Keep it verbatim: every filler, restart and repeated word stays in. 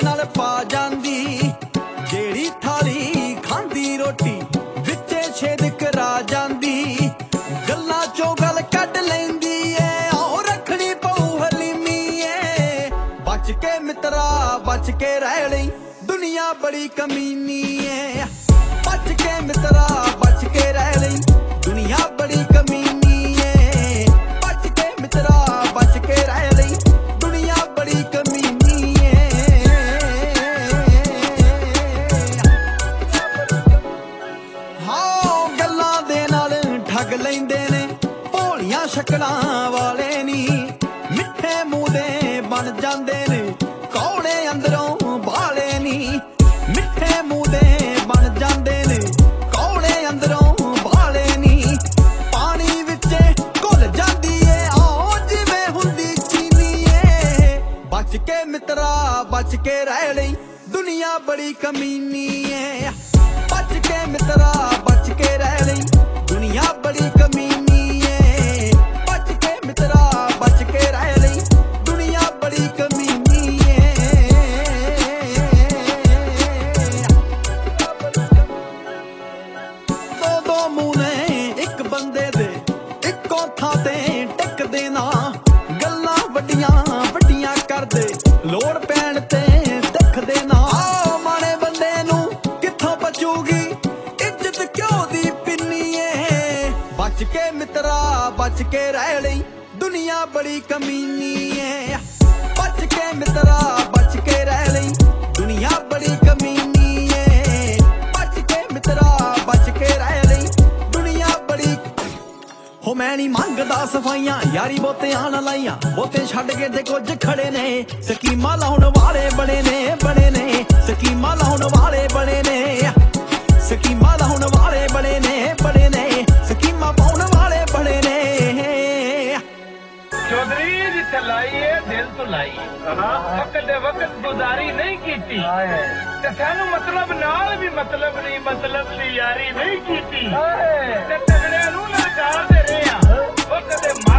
नाल पा जांदी जेड़ी थाली खांदी रोटी विचे छेद करा जांदी गल्लां चों गल कढ लैंदी ए ओ रखनी पऊ हलीमी ए बच के मित्रा बच के रह लई दुनिया बड़ी कमीनी है बच के मित्रा बच के रह लई दुनिया बड़ी कमीनी है बच के मित्रा बच के रह लई दुनिया बड़ी कमीनी है हाँ गल्लां दे नाल ठग लैंदे ने भोलियां शक्लां वाले नी मिठे मूंह दे बन जांदे ने कौड़े अंदरों भाले नी मिठे मूंह दे बन जांदे ने कौड़े अंदरों भाले नी पानी विचे घुल जांदी ए आओ जिवें हुंदी चीनी ए बच के मित्रा बच के रह लई दुनिया बड़ी कमीनी है बच के मित्रा बच के रह लई दुनिया बड़ी कमीनी है बच के मित्रा बच के रह लई दुनिया बड़ी कमीनी है दो दो मुंह ने एक बंदे दे इक्को थां ते टिकदे ना गल्लां वड्डियां वड्डियां करदे लोड़ पैण ते दिखदे ना आ माड़े बंदे नूं कित्थों बचूगी इज्जत क्यों दी पिन्नी ए बच के मित्रा बच के रह लई दुनिया बड़ी कमीनी है बच के मित्रा बच के रह लई दुनिया बड़ी कमीनी है बच के मित्रा बच के रह लई दुनिया बड़ी हो मैं नहीं मंगदा सफाइयां यारी बहुतियां ना लाइयां बहुते छड्ड के जे कुछ खड़े ने स्कीमां लाउण वाले बड़े ने बड़े ने स्कीमां लाउण वाले बड़े ने स्कीमां लाउण वाले बड़े ने बड़े ने स्कीमां पाउण वाले बड़े ने चौधरी जिथे लाई है दिल तो लाई वक्त दे वक्त गुजारी नहीं कीती ते सानू मतलब नाल भी मतलब नहीं मतलब दी यारी नहीं कीती ते तगड़े नू ललकार दे रहे आ वक्त दे